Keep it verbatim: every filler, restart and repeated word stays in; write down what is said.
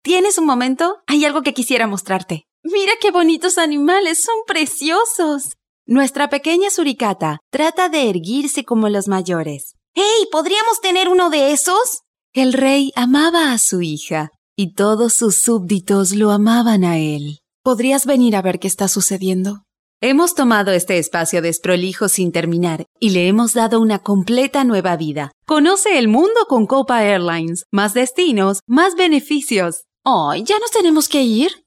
¿Tienes un momento? Hay algo que quisiera mostrarte. ¡Mira qué bonitos animales! ¡Son preciosos! Nuestra pequeña suricata trata de erguirse como los mayores. ¡Hey! ¿Podríamos tener uno de esos? El rey amaba a su hija y todos sus súbditos lo amaban a él. ¿Podrías venir a ver qué está sucediendo? Hemos tomado este espacio desprolijo sin terminar y le hemos dado una completa nueva vida. Conoce el mundo con Copa Airlines. Más destinos, más beneficios. ¡Ay! ¿Ya nos tenemos que ir?